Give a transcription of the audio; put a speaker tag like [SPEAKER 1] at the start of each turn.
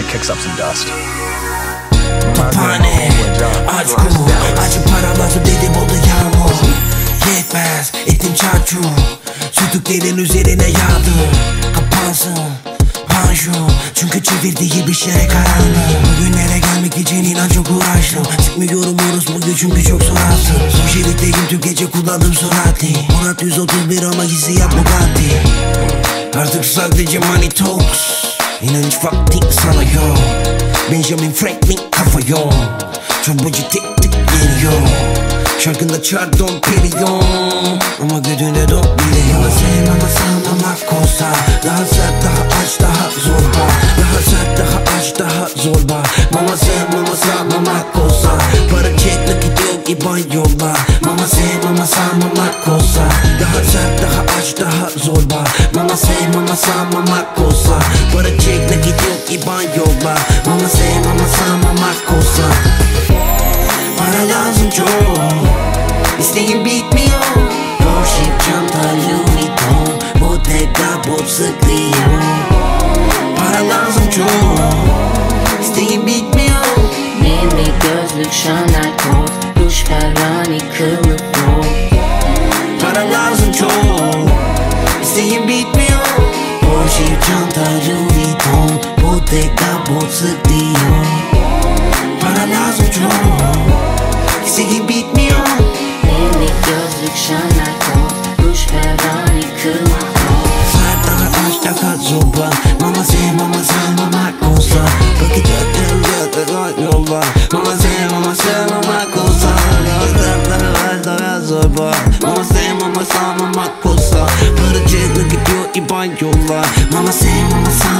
[SPEAKER 1] kicks up some dust.
[SPEAKER 2] Pane, aç kumu, acı para lazım dedim oldu yağmur. Yetmez, ettim çarçur, sütüklerin üzerine yağdı. Kapansın panjur, çünkü çevirdiği bir şey karanlık. Bugünlere gelmek için inan çok uğraştım. Sıkmıyorum orospuyu çünkü çok sorarsın. Son şeritteyim tüm gece kullandım süratli. Murat 131 ama hissiyat Bugatti. Artık sadece money talks. İnan hiç vakti sana yok. Benjamin Franklin kafa yok. Çorbacı tek tek geliyor. Şarkında Chardon Perignon, ama gödüne don biliyor. Mama sen, mama sen, mama kosa. Daha sert, daha aç, daha zorba. Daha sert, daha aç, daha zorba. Mama sen, mama sen, mama kosa. Para çek, nakit yok, iban yolla. Mama sen, mama sen, mama kosa. Daha sert, daha aç, daha zorba. Mama sen, mama sen, mama kosa. Para çek, nakit yok, iban yolla. Mama sen, mama sen, mama kosa. Para lazım çok, isteğim bitmiyor. Porsche, çanta, Louis Vuitton, Bottega, bot sıkıyor. Para lazım çok, isteğim bitmiyor.
[SPEAKER 3] Mini gözlük, Chanel kot, ruj, Ferrari, kılıf yok.
[SPEAKER 2] Para lazım çok, isteğim bitmiyor. Porsche, çanta, Louis Vuitton, Bottega, bot sıkıyor. Para lazım çok, isteğim bitmiyor.
[SPEAKER 3] Mini gözlük, Chanel kot, ruj, Ferrari, kılıf yok.
[SPEAKER 2] Sert daha aç daha zorba. Mama sen, mama sen, mama kosa. Bakit ötüm yolla. Mama sen, mama sen, mama kosa. Sert daha aç daha zorba. Mama sen, mama sen, mama kosa. Para çekme gidiyor iban yolla. Mama sen, mama sen,